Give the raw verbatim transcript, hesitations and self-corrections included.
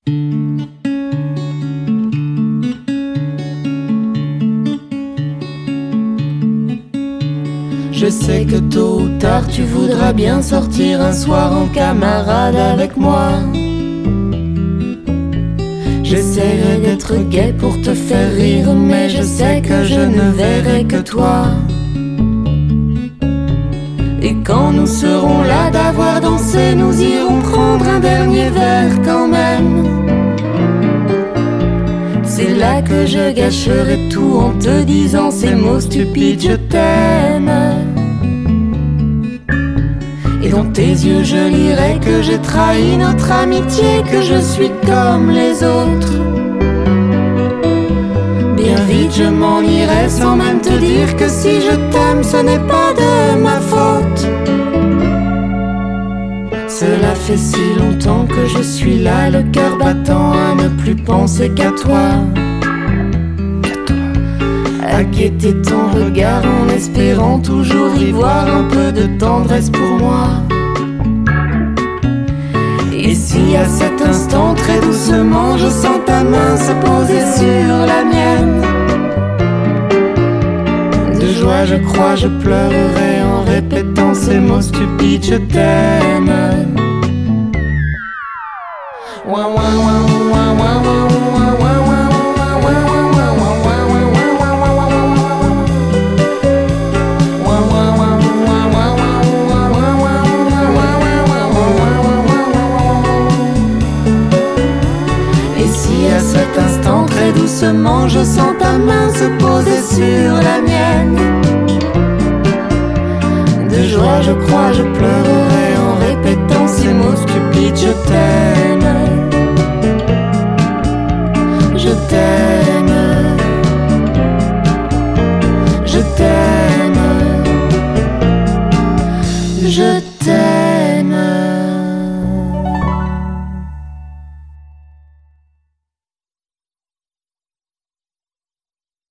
Je sais que tôt ou tard tu voudras bien sortir un soir en camarade avec moi. J'essaierai d'être gai pour te faire rire, mais je sais que je ne verrai que toi. Et quand nous serons là d'avoir dansé, nous irons prendre un dernier verre quand même. C'est là que je gâcherai tout en te disant ces mots stupides, je t'aime. Et dans tes yeux je lirai que j'ai trahi notre amitié, que je suis comme les autres. Bien vite je m'en irai sans même te dire que si je t'aime ce n'est pas de ma faute. Cela fait si longtemps que je suis là, le cœur battant à ne plus penser qu'à toi. À guetter ton regard en espérant toujours y voir un peu de tendresse pour moi. Et si à cet instant très doucement je sens ta main se poser sur la mienne, de joie je crois je pleurerai en répétant ces mots stupides, je t'aime. Ouin, ouin, ouin, ouin, ouin, ouin, ouin, ouin, ouin. Très doucement je sens ta main se poser sur la mienne, de joie je crois je pleurerai en répétant ces mots stupides, je t'aime. Je t'aime. Je t'aime. Je t'aime.